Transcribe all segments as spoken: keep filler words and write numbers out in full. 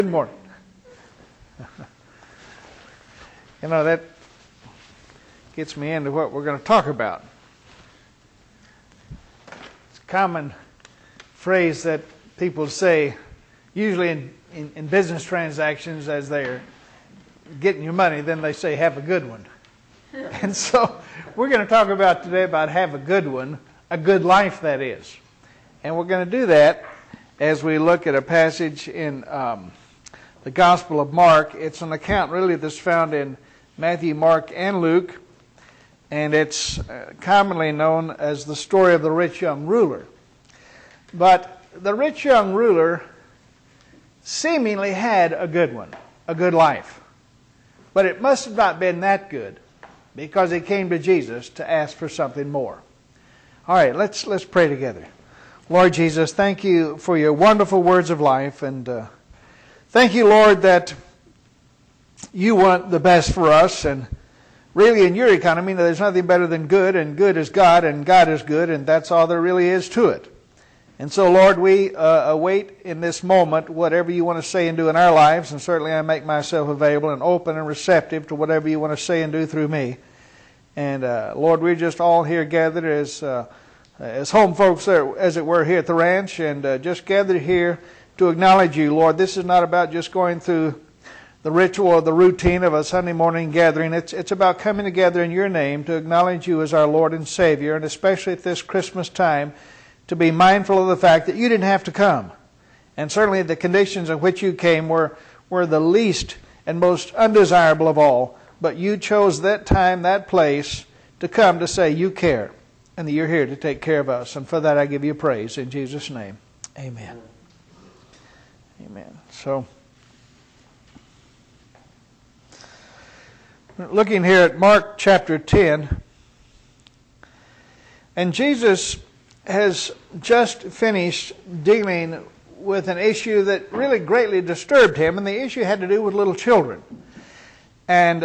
Good morning. You know, that gets me into what we're going to talk about. It's a common phrase that people say, usually in, in, in business transactions as they're getting your money, then they say, have a good one. And so we're going to talk about today about have a good one, a good life that is. And we're going to do that as we look at a passage in um, the Gospel of Mark. It's an account really that's found in Matthew, Mark, and Luke. And it's uh, commonly known as the story of the rich young ruler. But the rich young ruler seemingly had a good one, a good life. But it must have not been that good, because he came to Jesus to ask for something more. All right, let's let's pray together. Lord Jesus, thank you for your wonderful words of life, and uh, thank you, Lord, that you want the best for us, and really in your economy there's nothing better than good, and good is God, and God is good, and that's all there really is to it. And so, Lord, we uh, await in this moment whatever you want to say and do in our lives, and certainly I make myself available and open and receptive to whatever you want to say and do through me. And, uh, Lord, we're just all here gathered as uh, as home folks, there, as it were, here at the ranch, and uh, just gathered here to acknowledge you, Lord. This is not about just going through the ritual or the routine of a Sunday morning gathering. It's, it's about coming together in your name to acknowledge you as our Lord and Savior, and especially at this Christmas time, to be mindful of the fact that you didn't have to come. And certainly the conditions in which you came were, were the least and most undesirable of all. But you chose that time, that place, to come to say you care, and that you're here to take care of us. And for that I give you praise in Jesus' name. Amen. Amen. So, looking here at Mark chapter ten, and Jesus has just finished dealing with an issue that really greatly disturbed him, and the issue had to do with little children. And,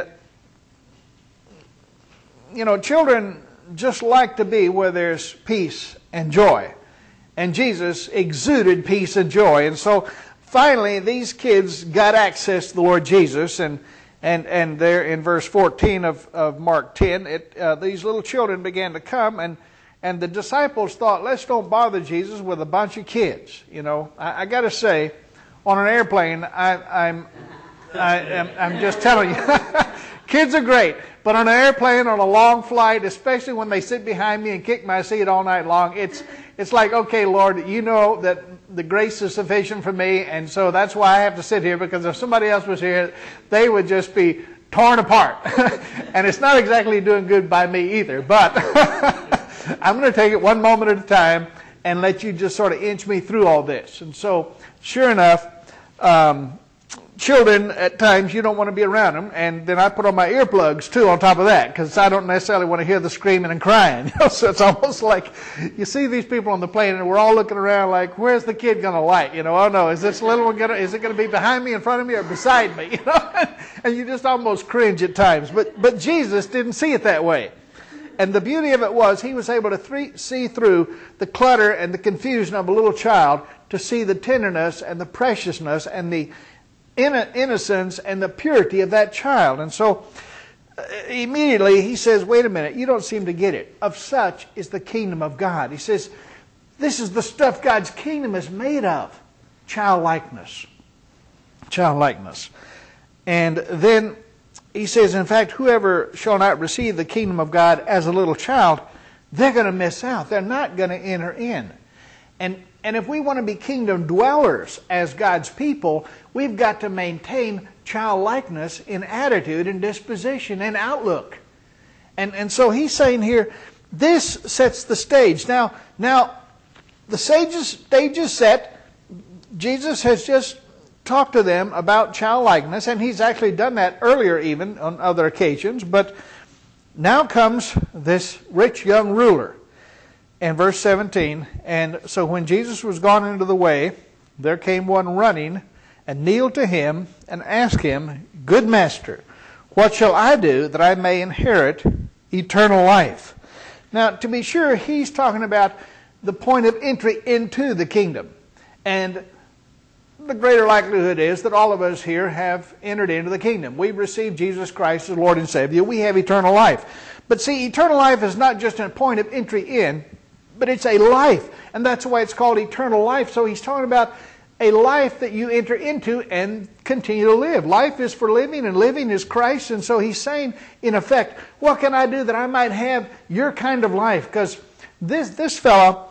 you know, children just like to be where there's peace and joy. And Jesus exuded peace and joy. And so, finally, these kids got access to the Lord Jesus, and and, and there in verse fourteen of, of Mark ten, it, uh, these little children began to come, and And the disciples thought, let's don't bother Jesus with a bunch of kids. You know, I, I got to say, on an airplane, I, I'm, I, am, I'm just telling you, kids are great. But on an airplane, on a long flight, especially when they sit behind me and kick my seat all night long, it's it's like, okay, Lord, you know that the grace is sufficient for me, and so that's why I have to sit here, because if somebody else was here, they would just be torn apart. And it's not exactly doing good by me either, but I'm going to take it one moment at a time and let you just sort of inch me through all this. And so, sure enough, um, children, at times, you don't want to be around them. And then I put on my earplugs, too, on top of that, because I don't necessarily want to hear the screaming and crying. You know, so it's almost like you see these people on the plane, and we're all looking around like, where's the kid going to light? You know, oh, no, is this little one going to, is it going to be behind me, in front of me, or beside me? You know, and you just almost cringe at times. But But Jesus didn't see it that way. And the beauty of it was he was able to th- see through the clutter and the confusion of a little child to see the tenderness and the preciousness and the in- innocence and the purity of that child. And so uh, immediately he says, wait a minute, you don't seem to get it. Of such is the kingdom of God. He says, this is the stuff God's kingdom is made of. Childlikeness. Childlikeness. And then he says, in fact, whoever shall not receive the kingdom of God as a little child, they're going to miss out. They're not going to enter in. And, and if we want to be kingdom dwellers as God's people, we've got to maintain childlikeness in attitude and disposition and outlook. And, and so he's saying here, this sets the stage. Now, now the stage is set. Jesus has just talk to them about childlikeness, and he's actually done that earlier even on other occasions. But now comes this rich young ruler in verse seventeen. And so when Jesus was gone into the way, there came one running and kneeled to him and asked him, Good master, what shall I do that I may inherit eternal life? Now, to be sure, he's talking about the point of entry into the kingdom. And the greater likelihood is that all of us here have entered into the kingdom. We've received Jesus Christ as Lord and Savior. We have eternal life. But see, eternal life is not just a point of entry in, but it's a life. And that's why it's called eternal life. So he's talking about a life that you enter into and continue to live. Life is for living, and living is Christ. And so he's saying, in effect, what can I do that I might have your kind of life? Because this, this fellow,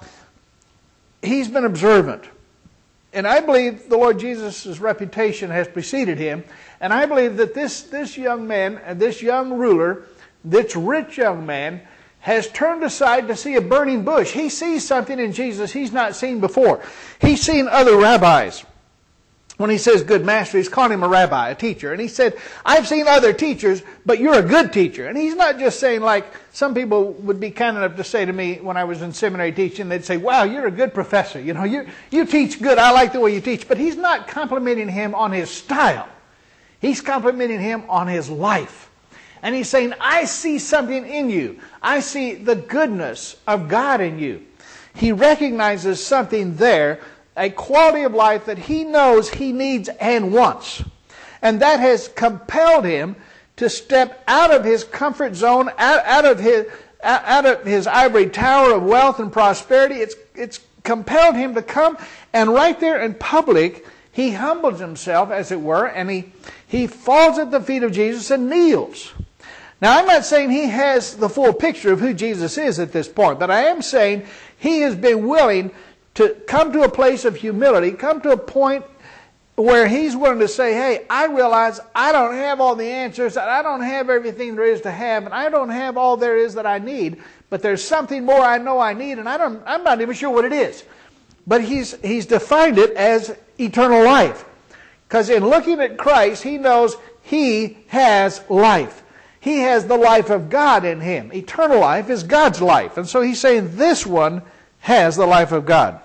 he's been observant. And I believe the Lord Jesus' reputation has preceded him. And I believe that this, this young man, this young ruler, this rich young man, has turned aside to see a burning bush. He sees something in Jesus he's not seen before. He's seen other rabbis. When he says good master, he's calling him a rabbi, a teacher. And he said, I've seen other teachers, but you're a good teacher. And he's not just saying, like some people would be kind enough to say to me when I was in seminary teaching, they'd say, wow, you're a good professor. You know, you you teach good. I like the way you teach. But he's not complimenting him on his style. He's complimenting him on his life. And he's saying, I see something in you. I see the goodness of God in you. He recognizes something there, a quality of life that he knows he needs and wants. And that has compelled him to step out of his comfort zone, out, out of his out of his ivory tower of wealth and prosperity. It's, it's compelled him to come, and right there in public, he humbles himself, as it were, and he, he falls at the feet of Jesus and kneels. Now, I'm not saying he has the full picture of who Jesus is at this point, but I am saying he has been willing to come to a place of humility, come to a point where he's willing to say, hey, I realize I don't have all the answers, I don't have everything there is to have, and I don't have all there is that I need, but there's something more I know I need, and I don't, I'm not even sure what it is. But he's, he's defined it as eternal life. Because in looking at Christ, he knows he has life. He has the life of God in him. Eternal life is God's life. And so he's saying this one has the life of God.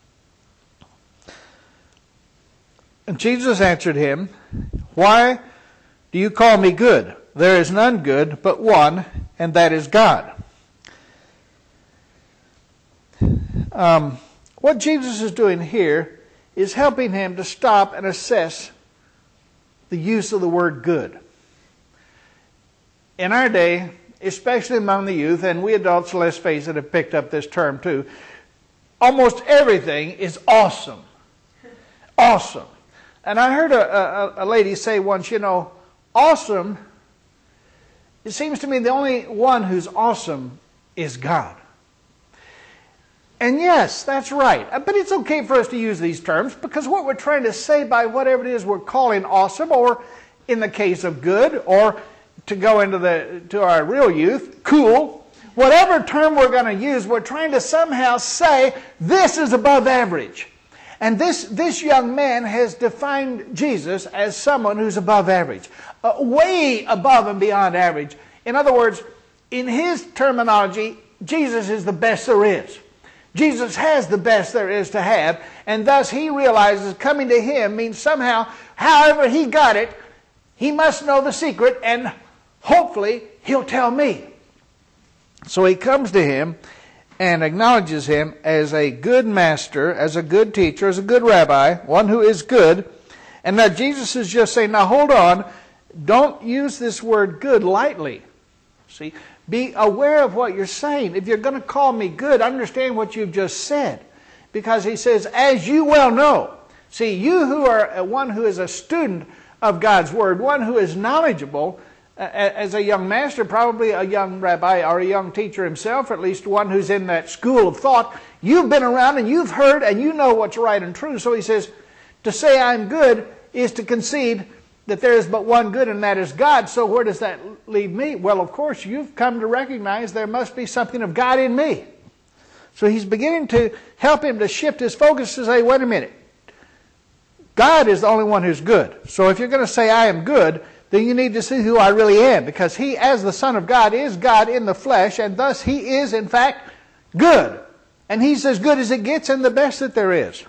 And Jesus answered him, why do you call me good? There is none good but one, and that is God. Um, what Jesus is doing here is helping him to stop and assess the use of the word good. In our day, especially among the youth, and we adults, let's face it, have picked up this term too, almost everything is awesome. Awesome. And I heard a, a, a lady say once, you know, awesome, it seems to me the only one who's awesome is God. And yes, that's right. But it's okay for us to use these terms, because what we're trying to say by whatever it is we're calling awesome, or in the case of good, or to go into the to our real youth, cool, whatever term we're going to use, we're trying to somehow say this is above average. And this, this young man has defined Jesus as someone who's above average, uh, way above and beyond average. In other words, in his terminology, Jesus is the best there is. Jesus has the best there is to have, and thus he realizes coming to him means somehow, however he got it, he must know the secret, and hopefully he'll tell me. So he comes to him and acknowledges him as a good master, as a good teacher, as a good rabbi, one who is good. And now Jesus is just saying, now hold on, don't use this word good lightly. See, be aware of what you're saying. If you're going to call me good, understand what you've just said. Because he says, as you well know. See, you who are one who is a student of God's Word, one who is knowledgeable, as a young master, probably a young rabbi or a young teacher himself, or at least one who's in that school of thought, you've been around and you've heard and you know what's right and true. So he says, to say I'm good is to concede that there is but one good, and that is God. So where does that leave me? Well, of course, you've come to recognize there must be something of God in me. So he's beginning to help him to shift his focus to say, wait a minute. God is the only one who's good. So if you're going to say I am good, then you need to see who I really am. Because he, as the Son of God, is God in the flesh, and thus he is, in fact, good. And he's as good as it gets and the best that there is.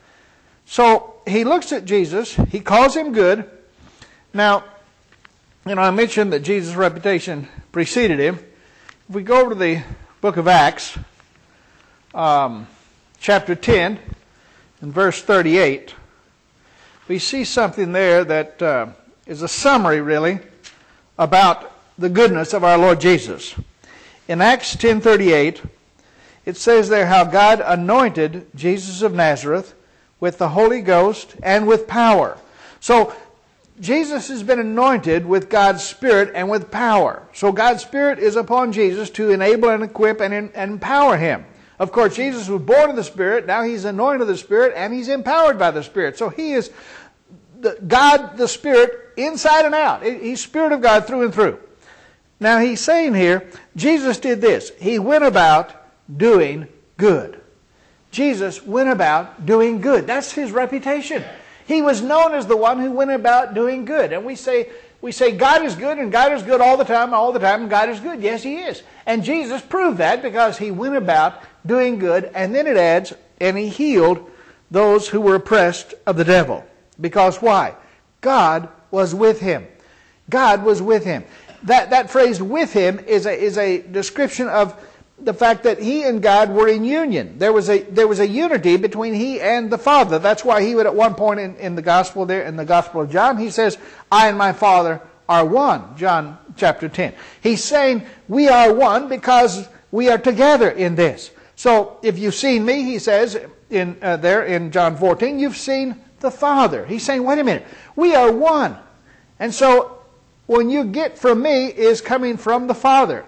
So he looks at Jesus. He calls him good. Now, you know, I mentioned that Jesus' reputation preceded him. If we go over to the book of Acts, um, chapter ten, and verse thirty-eight, we see something there that uh, is a summary, really, about the goodness of our Lord Jesus. In Acts ten thirty-eight, it says there how God anointed Jesus of Nazareth with the Holy Ghost and with power. So, Jesus has been anointed with God's Spirit and with power. So God's Spirit is upon Jesus to enable and equip and, and empower him. Of course, Jesus was born of the Spirit. Now he's anointed of the Spirit and he's empowered by the Spirit. So he is the, God, the Spirit, inside and out. He's Spirit of God through and through. Now he's saying here, Jesus did this. He went about doing good. Jesus went about doing good. That's his reputation. He was known as the one who went about doing good. And we say, we say God is good and God is good all the time, all the time, and God is good. Yes, he is. And Jesus proved that because he went about doing good. And then it adds, and he healed those who were oppressed of the devil. Because why? God was with him. God was with him. That, that phrase with him is a, is a description of the fact that he and God were in union. There was a there was a unity between he and the Father. That's why he would at one point in, in the Gospel there, in the Gospel of John, he says, I and my Father are one. John chapter ten. He's saying we are one because we are together in this. So if you've seen me, he says in uh, there in John fourteen, you've seen the Father. He's saying, wait a minute, we are one. And so when you get from me is coming from the Father.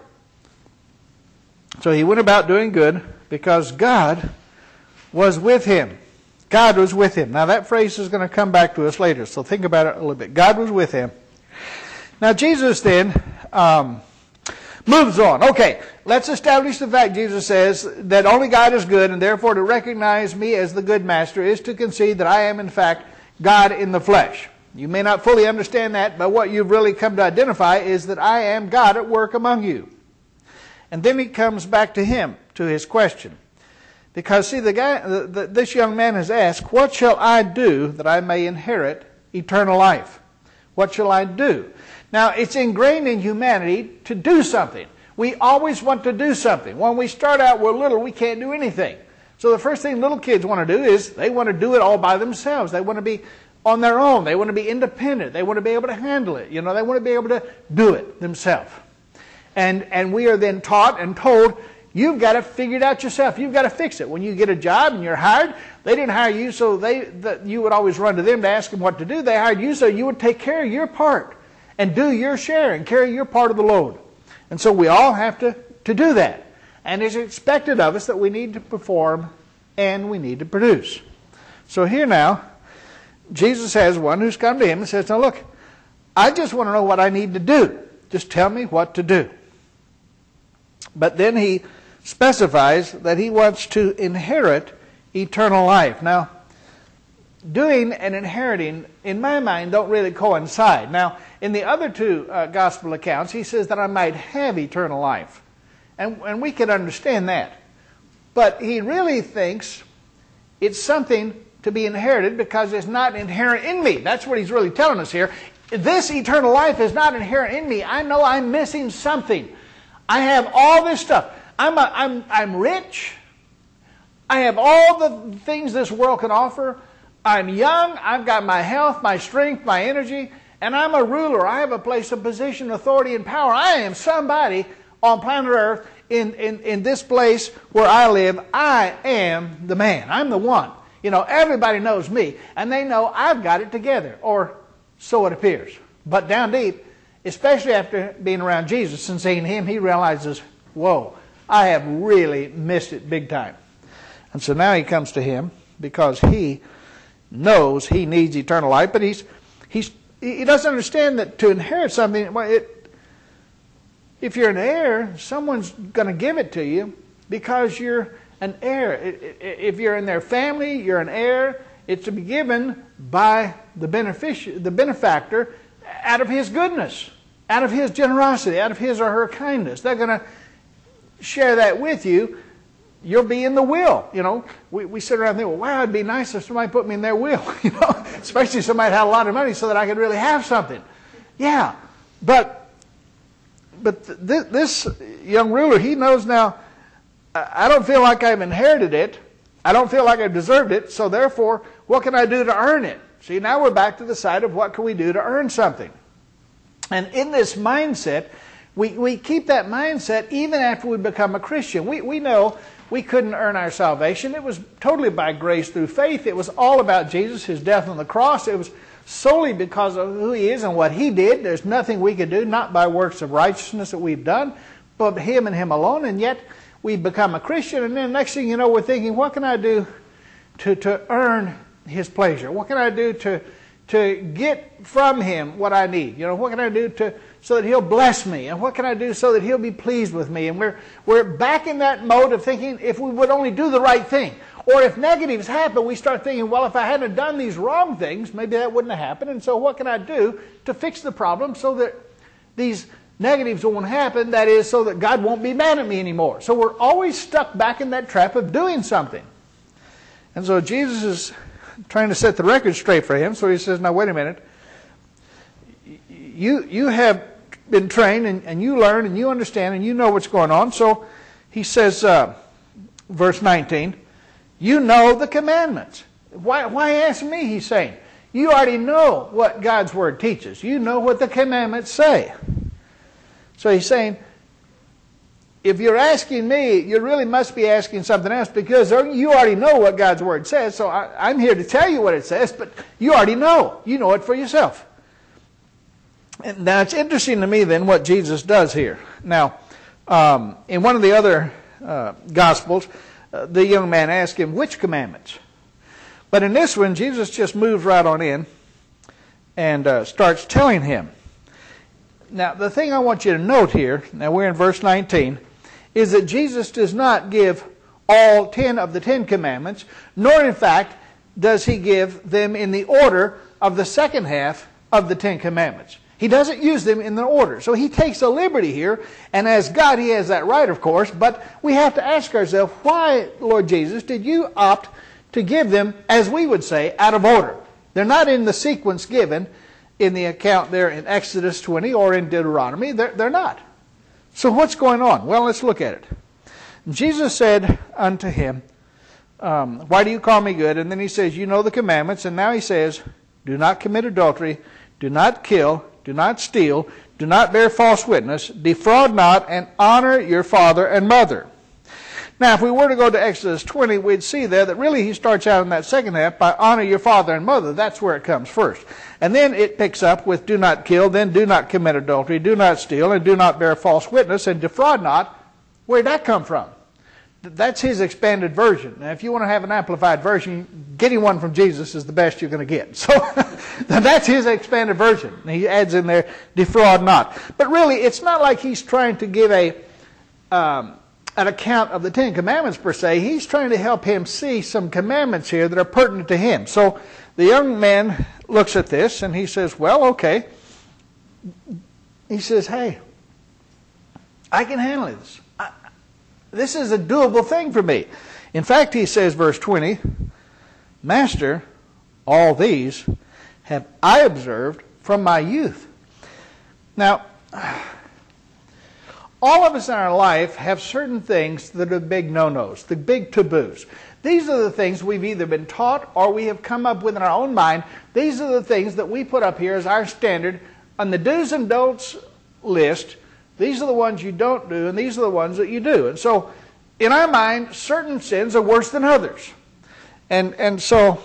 So he went about doing good because God was with him. God was with him. Now that phrase is going to come back to us later, so think about it a little bit. God was with him. Now Jesus then um, moves on. Okay, let's establish the fact, Jesus says, that only God is good, and therefore to recognize me as the good master is to concede that I am in fact God in the flesh. You may not fully understand that, but what you've really come to identify is that I am God at work among you. And then he comes back to him, to his question. Because, see, the guy, the, the, this young man has asked, what shall I do that I may inherit eternal life? What shall I do? Now, it's ingrained in humanity to do something. We always want to do something. When we start out, we're little, we can't do anything. So the first thing little kids want to do is they want to do it all by themselves. They want to be on their own. They want to be independent. They want to be able to handle it. You know, they want to be able to do it themselves. And and we are then taught and told, you've got to figure it out yourself. You've got to fix it. When you get a job and you're hired, they didn't hire you so they that you would always run to them to ask them what to do. They hired you so you would take care of your part and do your share and carry your part of the load. And so we all have to, to do that. And it's expected of us that we need to perform and we need to produce. So here now, Jesus has one who's come to him and says, now look, I just want to know what I need to do. Just tell me what to do. But then he specifies that he wants to inherit eternal life. Now, doing and inheriting, in my mind, don't really coincide. Now, in the other two uh, gospel accounts, he says that I might have eternal life. And, and we can understand that. But he really thinks it's something to be inherited because it's not inherent in me. That's what he's really telling us here. This eternal life is not inherent in me. I know I'm missing something. I have all this stuff. I'm, a, I'm, I'm rich. I have all the things this world can offer. I'm young. I've got my health, my strength, my energy. And I'm a ruler. I have a place of position, authority, and power. I am somebody on planet Earth in, in, in this place where I live. I am the man. I'm the one. You know, everybody knows me. And they know I've got it together. Or so it appears. But down deep, especially after being around Jesus and seeing him, he realizes, whoa, I have really missed it big time. And so now he comes to him because he knows he needs eternal life, but he's he's he doesn't understand that to inherit something, well, it, if you're an heir, someone's going to give it to you because you're an heir. If you're in their family, you're an heir. It's to be given by the benefic- the benefactor out of his goodness, out of his generosity, out of his or her kindness. They're going to share that with you. You'll be in the will. You know, we, we sit around and think, well, wow, it'd be nice if somebody put me in their will. You know, especially if somebody had a lot of money so that I could really have something. Yeah, but but th- this young ruler, he knows now, I don't feel like I've inherited it. I don't feel like I've deserved it. So therefore, what can I do to earn it? See, now we're back to the side of what can we do to earn something. And in this mindset, we, we keep that mindset even after we become a Christian. We, we know we couldn't earn our salvation. It was totally by grace through faith. It was all about Jesus, his death on the cross. It was solely because of who he is and what he did. There's nothing we could do, not by works of righteousness that we've done, but him and him alone. And yet we become a Christian, and then next thing you know, we're thinking, what can I do to, to earn his pleasure? What can I do to, to get from him what I need? You know, what can I do to so that he'll bless me? And what can I do so that he'll be pleased with me? And we're, we're back in that mode of thinking if we would only do the right thing. Or if negatives happen, we start thinking, well, if I hadn't done these wrong things, maybe that wouldn't have happened. And so what can I do to fix the problem so that these negatives won't happen? That is, so that God won't be mad at me anymore. So we're always stuck back in that trap of doing something. And so Jesus is trying to set the record straight for him. So he says, now wait a minute. You, you have been trained, and, and you learn, and you understand, and you know what's going on. So he says, uh, verse nineteen, you know the commandments. Why, why ask me, he's saying. You already know what God's Word teaches. You know what the commandments say. So he's saying, if you're asking me, you really must be asking something else, because you already know what God's Word says. So I, I'm here to tell you what it says, but you already know. You know it for yourself. And now it's interesting to me then what Jesus does here. Now, um, in one of the other uh, Gospels, uh, the young man asked him, which commandments? But in this one, Jesus just moves right on in and uh, starts telling him. Now, the thing I want you to note here, now we're in verse nineteen, is that Jesus does not give all ten of the Ten Commandments, nor in fact does he give them in the order of the second half of the Ten Commandments. He doesn't use them in the order. So he takes a liberty here, and as God, he has that right, of course, but we have to ask ourselves, why, Lord Jesus, did you opt to give them, as we would say, out of order? They're not in the sequence given in the account there in Exodus twenty or in Deuteronomy. They're, they're not. So what's going on? Well, let's look at it. Jesus said unto him, um, why do you call me good? And then he says, you know the commandments. And now he says, do not commit adultery, do not kill, do not steal, do not bear false witness, defraud not, and honor your father and mother. Now, if we were to go to Exodus twenty, we'd see there that really he starts out in that second half by honor your father and mother. That's where it comes first. And then it picks up with do not kill, then do not commit adultery, do not steal, and do not bear false witness, and defraud not. Where'd that come from? That's his expanded version. Now, if you want to have an amplified version, getting one from Jesus is the best you're going to get. So that's his expanded version. And he adds in there, defraud not. But really, it's not like he's trying to give a um, an account of the Ten Commandments per se. He's trying to help him see some commandments here that are pertinent to him. So the young man looks at this and he says, well, okay. He says, hey, I can handle this. I, this is a doable thing for me. In fact, he says, verse twenty, Master, all these have I observed from my youth. Now, all of us in our life have certain things that are big no-nos, the big taboos. These are the things we've either been taught or we have come up with in our own mind. These are the things that we put up here as our standard on the do's and don'ts list. These are the ones you don't do, and these are the ones that you do. And so, in our mind, certain sins are worse than others. And and so,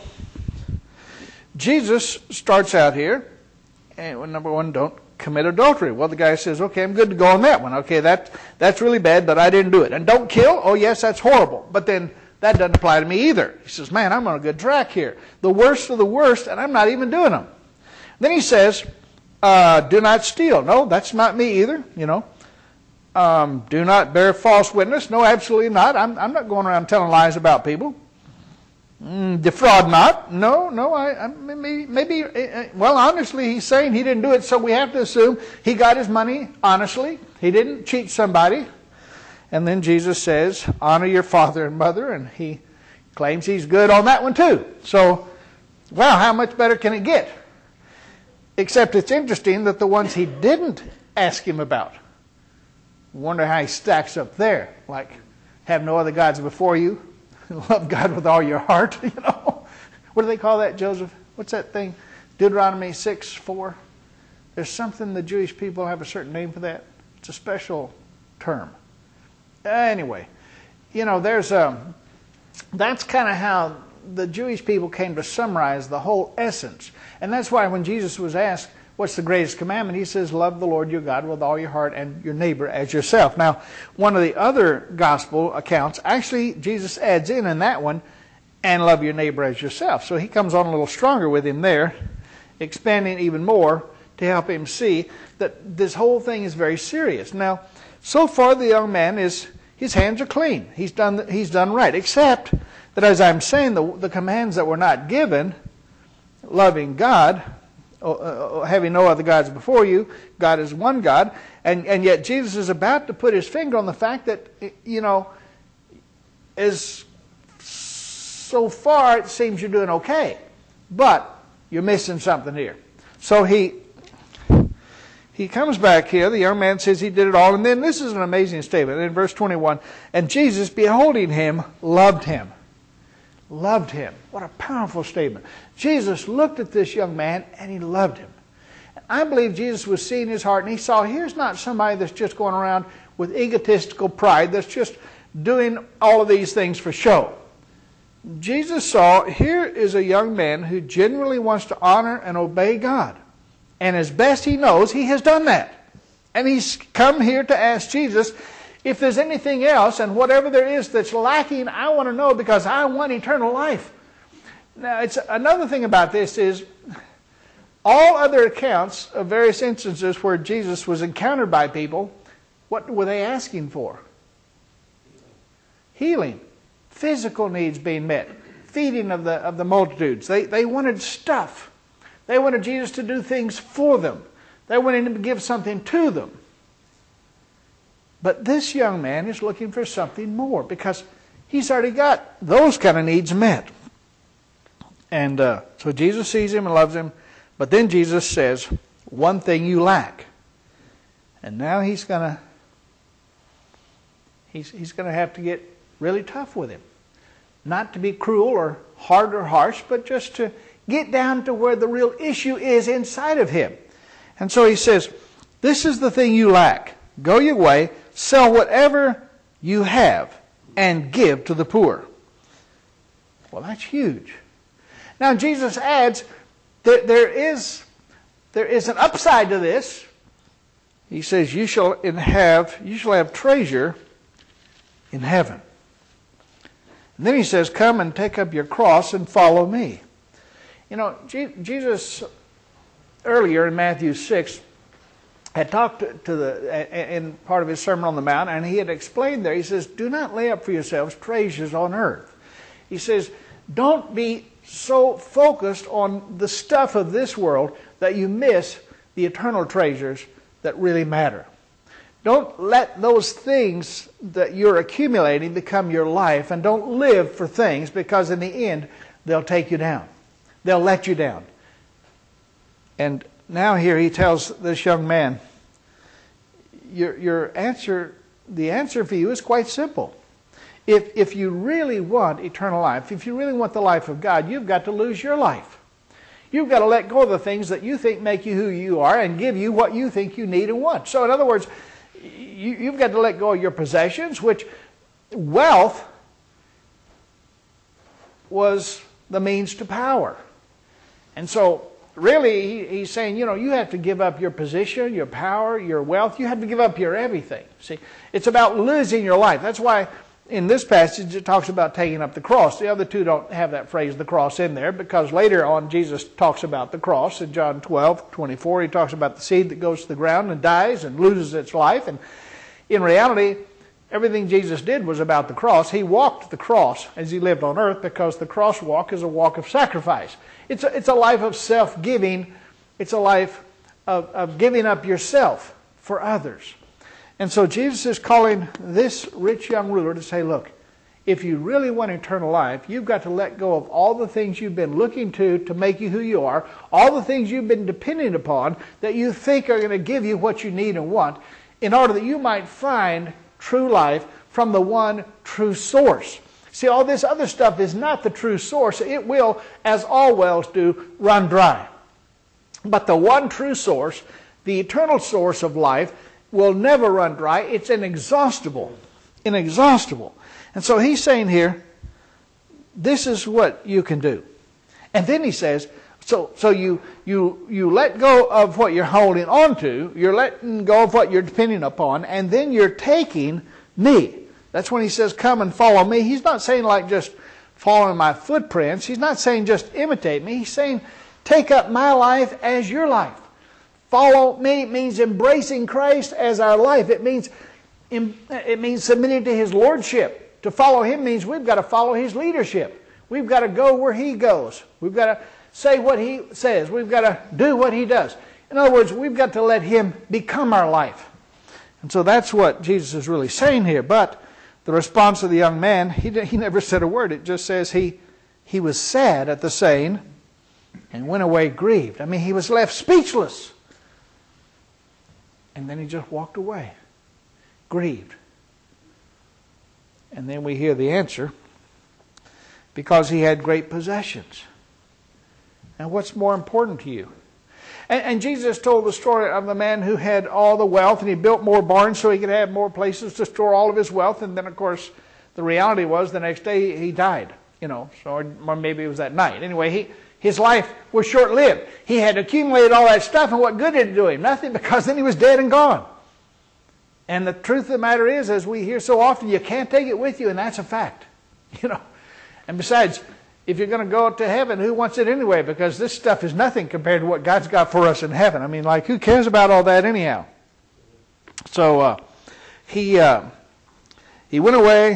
Jesus starts out here, and well, number one, don't commit adultery. Well, the guy says, okay, I'm good to go on that one. Okay, that that's really bad, but I didn't do it. And don't kill? Oh, yes, that's horrible. But then that doesn't apply to me either. He says, man, I'm on a good track here. The worst of the worst, and I'm not even doing them. Then he says, uh, do not steal. No, that's not me either, you know. Um, do not bear false witness. No, absolutely not. I'm, I'm not going around telling lies about people. Mm, defraud not. No, no, I, I maybe, maybe, uh, well, honestly, he's saying he didn't do it, so we have to assume he got his money honestly. He didn't cheat somebody. And then Jesus says, honor your father and mother, and he claims he's good on that one too. So, wow, how much better can it get? Except it's interesting that the ones he didn't ask him about, wonder how he stacks up there. Like, have no other gods before you, love God with all your heart, you know. What do they call that, Joseph? what's that thing? Deuteronomy six four. There's something the Jewish people have a certain name for that. It's a special term. Anyway, you know, there's a, that's kind of how the Jewish people came to summarize the whole essence. And that's why when Jesus was asked, what's the greatest commandment? He says, love the Lord your God with all your heart and your neighbor as yourself. Now, one of the other gospel accounts, actually Jesus adds in in that one, and love your neighbor as yourself. So he comes on a little stronger with him there, expanding even more to help him see that this whole thing is very serious. Now, so far the young man is, his hands are clean. He's done, he's done right, except that as I'm saying, the, the commands that were not given, loving God, uh, having no other gods before you, God is one God, and, and yet Jesus is about to put his finger on the fact that, you know, is so far it seems you're doing okay, but you're missing something here. So he he comes back here. The young man says he did it all, and then this is an amazing statement in verse twenty-one. And Jesus, beholding him, loved him. Loved him. What a powerful statement. Jesus looked at this young man and he loved him. I believe Jesus was seeing his heart, and he saw here's not somebody that's just going around with egotistical pride, that's just doing all of these things for show. Jesus saw here is a young man who genuinely wants to honor and obey God. And as best he knows, he has done that. And he's come here to ask Jesus if there's anything else, and whatever there is that's lacking, I want to know because I want eternal life. Now, it's another thing about this is all other accounts of various instances where Jesus was encountered by people, what were they asking for? Healing. Physical needs being met. Feeding of the, of the multitudes. They, they wanted stuff. They wanted Jesus to do things for them. They wanted him to give something to them. But this young man is looking for something more because he's already got those kind of needs met. And uh, so Jesus sees him and loves him. But then Jesus says, one thing you lack. And now he's going to he's, he's going to have to get really tough with him. Not to be cruel or hard or harsh, but just to get down to where the real issue is inside of him. And so he says, this is the thing you lack. Go your way, sell whatever you have, and give to the poor. Well, that's huge. Now Jesus adds that there is, there is an upside to this. He says, you shall have, you shall have treasure in heaven. And then he says, come and take up your cross and follow me. You know, Jesus earlier in Matthew six had talked to the, in part of his Sermon on the Mount, and he had explained there, he says, do not lay up for yourselves treasures on earth. He says, don't be so focused on the stuff of this world that you miss the eternal treasures that really matter. Don't let those things that you're accumulating become your life, and don't live for things, because in the end they'll take you down. They'll let you down. And now here he tells this young man, your, your answer, the answer for you is quite simple. If, if you really want eternal life, if you really want the life of God, you've got to lose your life. You've got to let go of the things that you think make you who you are and give you what you think you need and want. So in other words, you, you've got to let go of your possessions, which wealth was the means to power. And so really he, he's saying, you know, you have to give up your position, your power, your wealth. You have to give up your everything. See, it's about losing your life. That's why in this passage it talks about taking up the cross. The other two don't have that phrase, the cross, in there, because later on Jesus talks about the cross. In John twelve twenty-four, he talks about the seed that goes to the ground and dies and loses its life. And in reality, everything Jesus did was about the cross. He walked the cross as he lived on earth, because the cross walk is a walk of sacrifice. It's a, it's a life of self-giving. It's a life of, of giving up yourself for others. And so Jesus is calling this rich young ruler to say, look, if you really want eternal life, you've got to let go of all the things you've been looking to to make you who you are, all the things you've been depending upon that you think are going to give you what you need and want, in order that you might find true life from the one true source. See, all this other stuff is not the true source. It will, as all wells do, run dry. But the one true source, the eternal source of life, will never run dry. It's inexhaustible. Inexhaustible. And so he's saying here, this is what you can do. And then he says, so so you you you let go of what you're holding on to, you're letting go of what you're depending upon, and then you're taking me. That's when he says, come and follow me. He's not saying like just following my footprints. He's not saying just imitate me. He's saying take up my life as your life. Follow me means embracing Christ as our life. It means it means submitting to his lordship. To follow him means we've got to follow his leadership. We've got to go where he goes. We've got to say what he says. We've got to do what he does. In other words, we've got to let him become our life. And so that's what Jesus is really saying here. But the response of the young man, he, he never said a word. It just says he, he was sad at the saying and went away grieved. I mean, he was left speechless. And then he just walked away, grieved. And then we hear the answer, because he had great possessions. And what's more important to you? And, and Jesus told the story of the man who had all the wealth, and he built more barns so he could have more places to store all of his wealth. And then, of course, the reality was the next day he died. You know, so or maybe it was that night. Anyway, he his life was short-lived. He had accumulated all that stuff, and what good did it do him? Nothing, because then he was dead and gone. And the truth of the matter is, as we hear so often, you can't take it with you, and that's a fact. You know, and besides, if you're going to go to heaven, who wants it anyway? Because this stuff is nothing compared to what God's got for us in heaven. I mean, like, who cares about all that anyhow? So uh, he uh, he went away,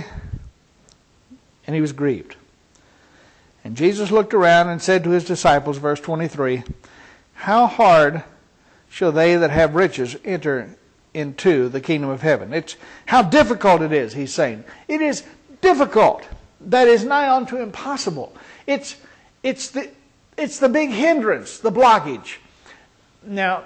and he was grieved. And Jesus looked around and said to his disciples, verse twenty-three, how hard shall they that have riches enter into the kingdom of heaven? It's how difficult it is, he's saying. It is difficult. That is nigh unto impossible. It's it's the it's the big hindrance, the blockage. Now,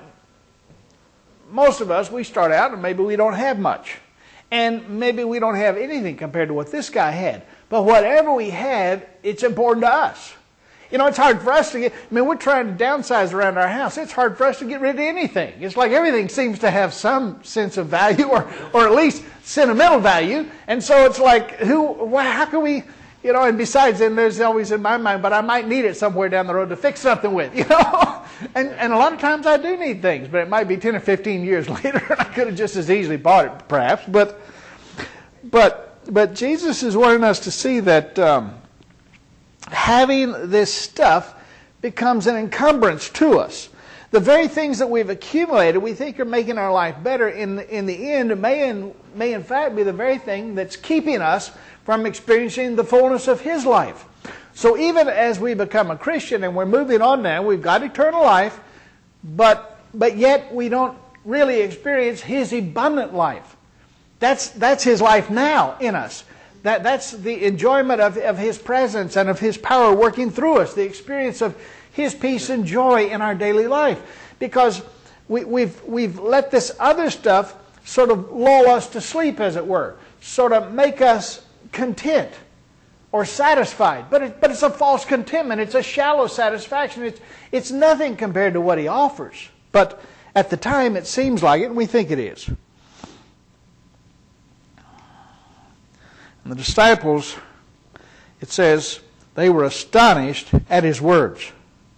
most of us, we start out and maybe we don't have much. And maybe we don't have anything compared to what this guy had. But whatever we have, it's important to us. You know, it's hard for us to get, I mean, we're trying to downsize around our house. It's hard for us to get rid of anything. It's like everything seems to have some sense of value, or, or at least sentimental value. And so it's like, who, well, how can we, you know, and besides, then there's always in my mind, but I might need it somewhere down the road to fix something with, you know. and, and a lot of times I do need things, but it might be ten or fifteen years later, and I could have just as easily bought it, perhaps. But, but, but Jesus is wanting us to see that, um, having this stuff becomes an encumbrance to us. The very things that we've accumulated, we think are making our life better, in the, in the end may in, may in fact be the very thing that's keeping us from experiencing the fullness of his life. So even as we become a Christian and we're moving on now, we've got eternal life, but, but yet we don't really experience his abundant life. That's, that's his life now in us. That, that's the enjoyment of, of his presence and of his power working through us, the experience of his peace and joy in our daily life. Because we, we've, we've let this other stuff sort of lull us to sleep, as it were, sort of make us content or satisfied. But, it, but it's a false contentment. It's a shallow satisfaction. It's, it's nothing compared to what he offers. But at the time it seems like it, and we think it is. And the disciples, it says, they were astonished at his words.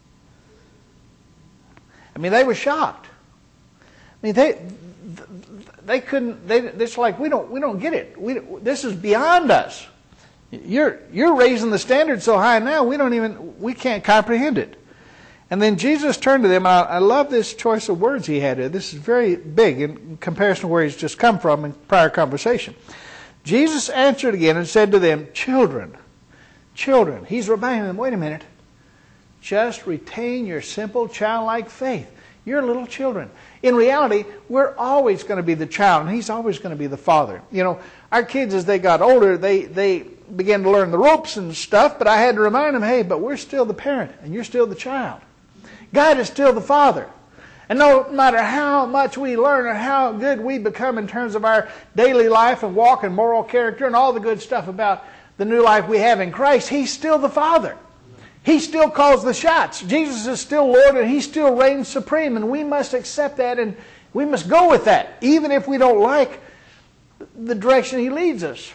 I mean, they were shocked. I mean, they they couldn't. They, it's like we don't we don't get it. We this is beyond us. You're you're raising the standard so high now. We don't even we can't comprehend it. And then Jesus turned to them. And I, I love this choice of words he had here. This is very big in comparison to where he's just come from in prior conversation. Jesus answered again and said to them, children, children. He's reminding them, wait a minute. Just retain your simple childlike faith. You're little children. In reality, we're always going to be the child, and he's always going to be the father. You know, our kids, as they got older, they, they began to learn the ropes and stuff, but I had to remind them, hey, but we're still the parent, and you're still the child. God is still the father. And no matter how much we learn or how good we become in terms of our daily life and walk and moral character and all the good stuff about the new life we have in Christ, He's still the Father. He still calls the shots. Jesus is still Lord, and He still reigns supreme, and we must accept that, and we must go with that, even if we don't like the direction He leads us,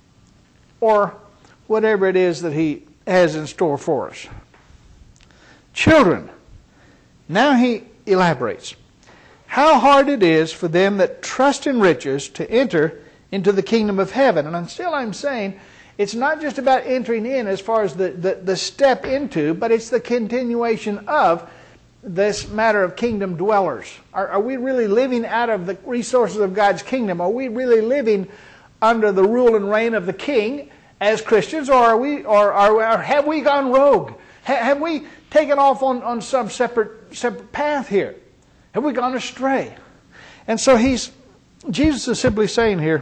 or whatever it is that He has in store for us. Children, now He elaborates, how hard it is for them that trust in riches to enter into the kingdom of heaven. And still I'm saying, it's not just about entering in as far as the, the, the step into, but it's the continuation of this matter of kingdom dwellers. Are, are we really living out of the resources of God's kingdom? Are we really living under the rule and reign of the King as Christians, or are we, or, or, or have we gone rogue? Ha, have we taken off on, on some separate separate path here? Have we gone astray? And so he's Jesus is simply saying here,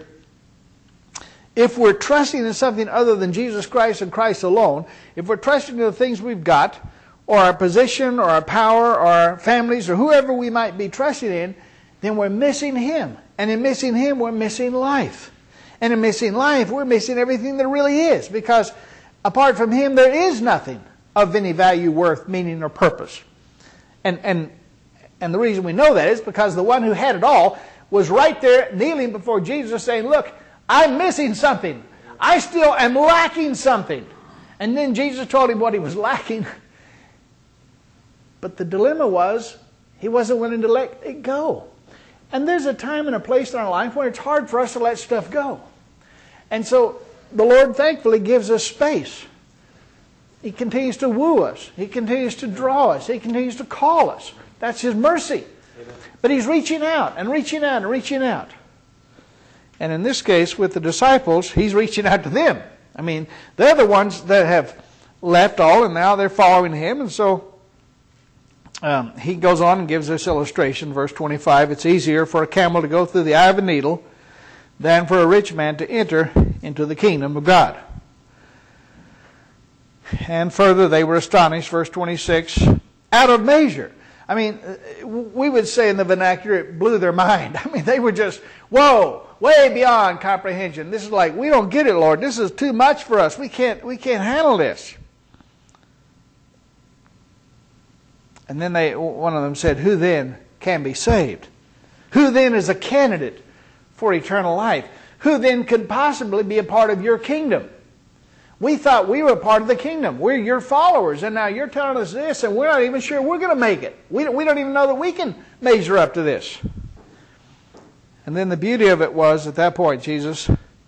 if we're trusting in something other than Jesus Christ and Christ alone, if we're trusting in the things we've got, or our position, or our power, or our families, or whoever we might be trusting in, then we're missing Him. And in missing Him, we're missing life. And in missing life, we're missing everything there really is. Because apart from Him, there is nothing of any value, worth, meaning, or purpose. And, and, and the reason we know that is because the one who had it all was right there kneeling before Jesus saying, look, I'm missing something. I still am lacking something. And then Jesus told him what he was lacking. But the dilemma was, he wasn't willing to let it go. And there's a time and a place in our life where it's hard for us to let stuff go. And so the Lord thankfully gives us space. He continues to woo us. He continues to draw us. He continues to call us. That's His mercy. Amen. But He's reaching out and reaching out and reaching out. And in this case, with the disciples, He's reaching out to them. I mean, they're the ones that have left all, and now they're following Him. And so um, He goes on and gives this illustration, verse twenty-five. It's easier for a camel to go through the eye of a needle than for a rich man to enter into the kingdom of God. And further, they were astonished, verse twenty-six, out of measure. I mean, we would say in the vernacular, it blew their mind. I mean, they were just, whoa, way beyond comprehension. This is like, we don't get it, Lord. This is too much for us. We can't, we can't handle this. And then they, one of them said, who then can be saved? Who then is a candidate for eternal life? Who then could possibly be a part of your kingdom? We thought we were part of the kingdom. We're your followers, and now you're telling us this, and we're not even sure we're going to make it. We don't, we don't even know that we can measure up to this. And then the beauty of it was, at that point, Jesus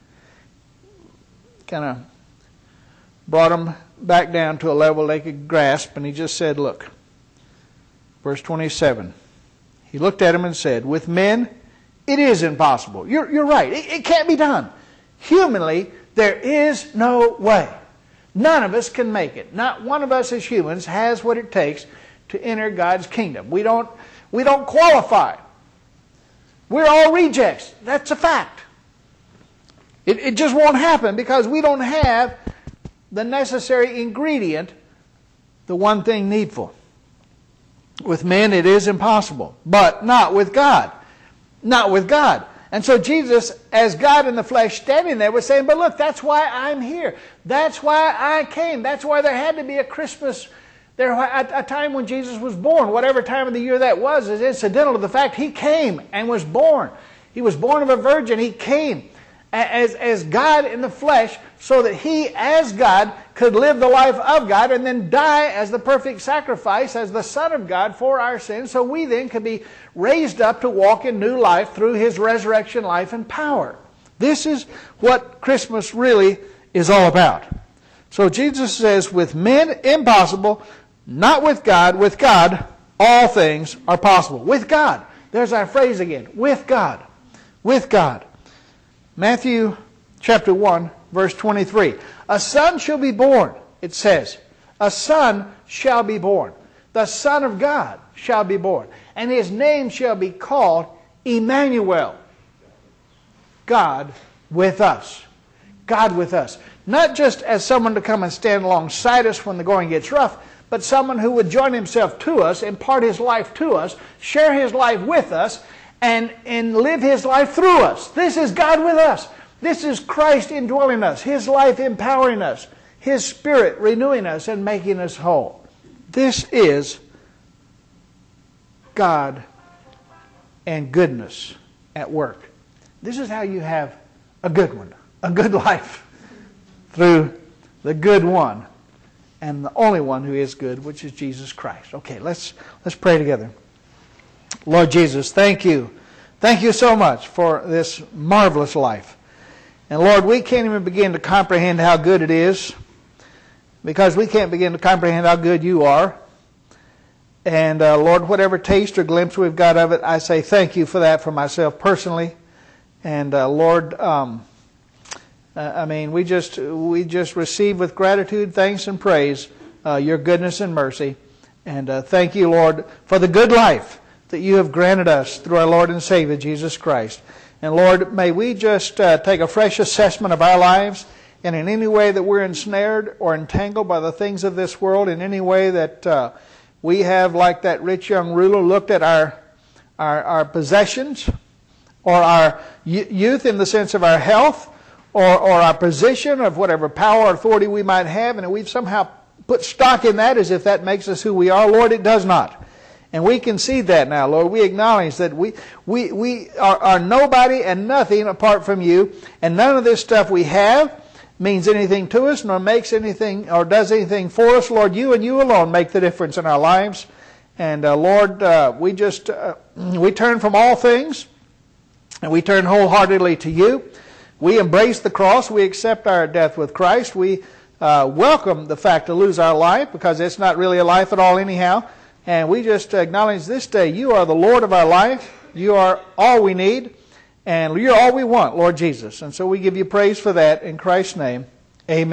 kind of brought them back down to a level they could grasp, and He just said, look, verse twenty-seven, He looked at them and said, with men, it is impossible. You're, you're right. It, it can't be done. Humanly, there is no way. None of us can make it. Not one of us as humans has what it takes to enter God's kingdom. We don't, we don't qualify. We're all rejects. That's a fact. It, it just won't happen because we don't have the necessary ingredient, the one thing needful. With men it is impossible, but not with God. Not with God. And so Jesus, as God in the flesh standing there, was saying, but look, that's why I'm here. That's why I came. That's why there had to be a Christmas, there a time when Jesus was born. Whatever time of the year that was is incidental to the fact He came and was born. He was born of a virgin. He came as, as God in the flesh so that He, as God, could live the life of God and then die as the perfect sacrifice, as the Son of God for our sins, so we then could be raised up to walk in new life through His resurrection life and power. This is what Christmas really is all about. So Jesus says, with men impossible, not with God. With God, all things are possible. With God. There's our phrase again. With God. With God. Matthew chapter one, verse twenty-three. A son shall be born, it says. A son shall be born. The Son of God shall be born. And His name shall be called Emmanuel. God with us. God with us. Not just as someone to come and stand alongside us when the going gets rough, but someone who would join Himself to us, impart His life to us, share His life with us, and, and live His life through us. This is God with us. This is Christ indwelling us, His life empowering us, His Spirit renewing us and making us whole. This is God and goodness at work. This is how you have a good one, a good life, through the good one and the only one who is good, which is Jesus Christ. Okay, let's let's pray together. Lord Jesus, thank you. Thank you so much for this marvelous life. And Lord, we can't even begin to comprehend how good it is, because we can't begin to comprehend how good you are. And uh, Lord, whatever taste or glimpse we've got of it, I say thank you for that for myself personally. And uh, Lord, um, uh, I mean, we just we just receive with gratitude, thanks, and praise uh, your goodness and mercy. And uh, thank you, Lord, for the good life that you have granted us through our Lord and Savior, Jesus Christ. And Lord, may we just uh, take a fresh assessment of our lives, and in any way that we're ensnared or entangled by the things of this world, in any way that uh, we have, like that rich young ruler, looked at our our, our possessions, or our youth in the sense of our health, or, or our position of whatever power or authority we might have, and we've somehow put stock in that as if that makes us who we are. Lord, it does not. And we concede that now, Lord. We acknowledge that we we, we are, are nobody and nothing apart from you, and none of this stuff we have means anything to us, nor makes anything or does anything for us. Lord, you and you alone make the difference in our lives. And uh, Lord, uh, we just uh, we turn from all things, and we turn wholeheartedly to you. We embrace the cross. We accept our death with Christ. We uh, welcome the fact to lose our life, because it's not really a life at all anyhow. And we just acknowledge this day you are the Lord of our life. You are all we need, and you're all we want, Lord Jesus. And so we give you praise for that in Christ's name.